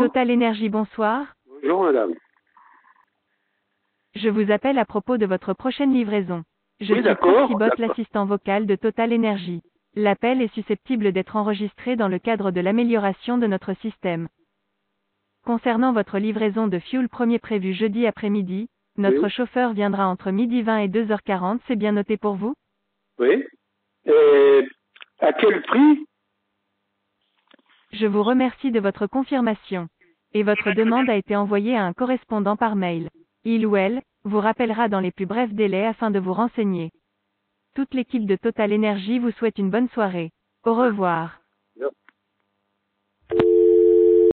Total Énergie, bonsoir. Bonjour madame. Je vous appelle à propos de votre prochaine livraison. Je Oui, suis d'accord, Proxybot, d'accord. l'assistant vocal de Total Énergie. L'appel est susceptible d'être enregistré dans le cadre de l'amélioration de notre système. Concernant votre livraison de fuel premier prévue jeudi après-midi, notre Oui. chauffeur viendra entre 12h20 et 2h40, c'est bien noté pour vous? Oui. Et à quel prix? Je vous remercie de votre confirmation. Et votre demande a été envoyée à un correspondant par mail. Il ou elle vous rappellera dans les plus brefs délais afin de vous renseigner. Toute l'équipe de Total Énergie vous souhaite une bonne soirée. Au revoir.